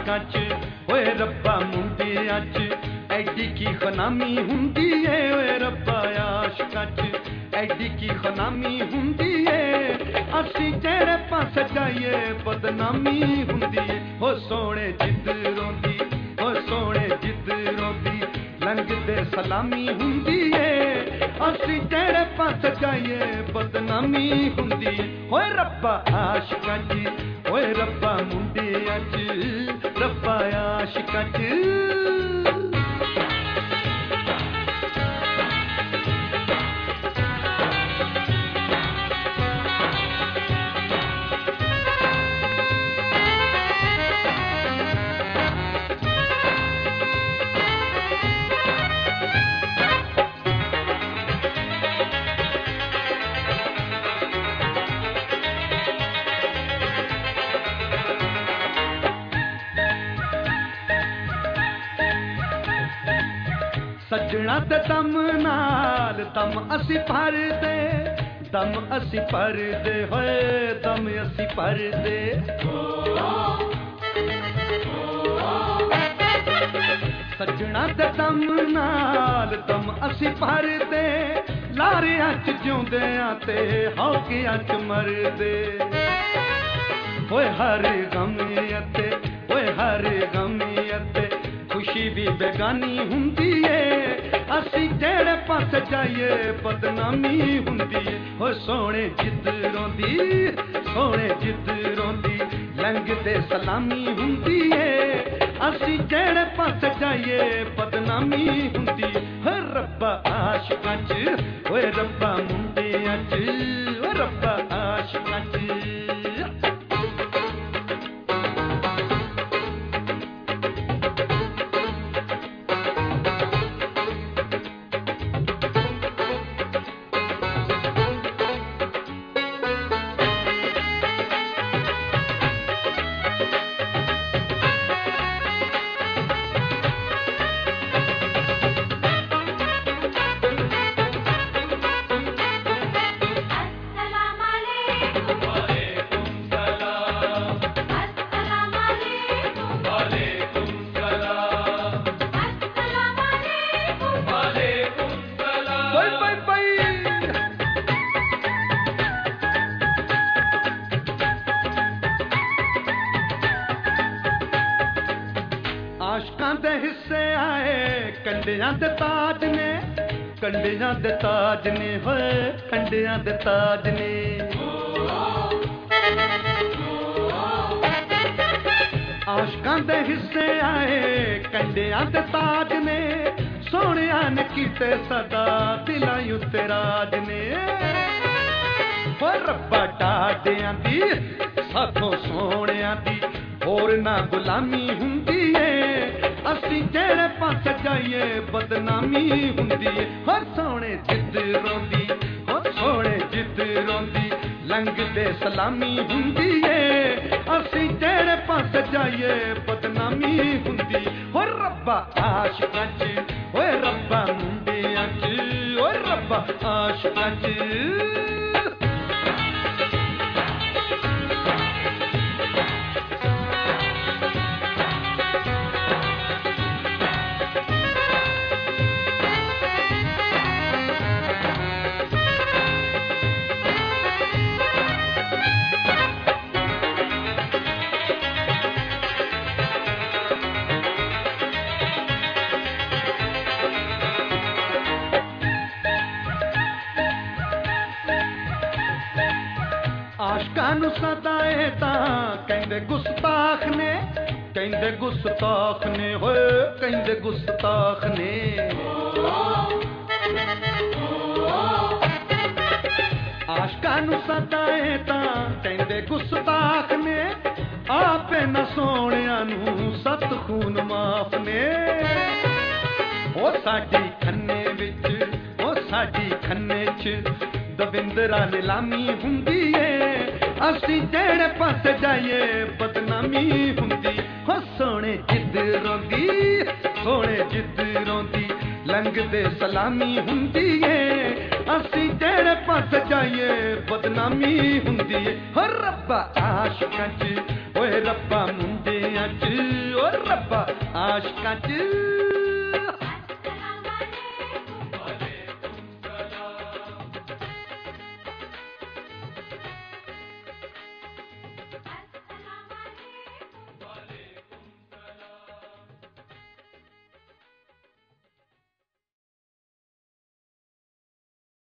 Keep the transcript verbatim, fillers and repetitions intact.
आशकां च ओए रब्बा मुंडियां च एडी की खनामी हुंदी है ओए रब्बा आशकां च एडी की खनामी हुंदी है असी जेड़े पास जाइए बदनामी हुंदी है हो सोने जिद रोंदी हो सोने जिद रोंदी लंघदे सलामी हुंदी है असी जेड़े पास जाइए बदनामी हुंदी है ओए रब्बा आशकां च ओए रब्बा मुंडियां च रब्बा आशकां च सजना ते दम नाल दम असी भर दे दम असी भर दे होए दम असी भर दे सजना ते दम नाल दम असी भर दे लारियां च जिउंदियां ते हौकियां च मरदे होए हर गमियते होए हर गमियते खुशी भी बेगानी हुंदी है असी जेड़े पास जाइए बदनामी हुंदी है हो सोने जिद रोंदी सोने जिद रोंदी लंघदे सलामी हुंदी है असी जेड़े पास जाइए बदनामी हुंदी है हो रब्बा आशकां च ओए रब्बा मुंडियां च ओ रब्बा आशकां च आशकां दे हिस्से आए कंडियां दे ताज ने कंडियां दे ताज ने होए कंडियां दे ताज ने आशकां दे हिस्से आए कंडियां दे ताज ने सोहणियां ने कीते सदा दिलां उत्ते राज ने हो रब्बा टाडियां दी साथों सोहणियां दी होर ना गुलामी हुंदी है असी जेड़े पास जाइए बदनामी हुंदी है हो सोने जिद रोंदी हो सोने जिद रोंदी लंघदे सलामी हुंदी है असी जेड़े पास जाइए बदनामी हुंदी हो रब्बा आशकां च ओए रब्बा मुंडियां च ओए रब्बा आशकां च आशकां नूं सताए तां कहंदे गुस्ताख ने कहंदे गुस्ताख ने होए कहंदे गुस्ताख ने आशकां नूं सताए तां कहंदे गुस्ताख ने आपे न सोहणियां नूं सत खून माफ ने ओ साडी खन्ने विच ओ साडी खन्ने च दविंदरा नीलामी हुंदी है असी जेड़े पास जाइए बदनामी हुंदी हो सोने जिद रोंदी सोने जिद रोंदी लंघदे सलामी हुंदी है असी जेड़े पास जाइए बदनामी हुंदी है हो रब्बा आशकां च ओए रब्बा मुंडियां च ओ आशकां च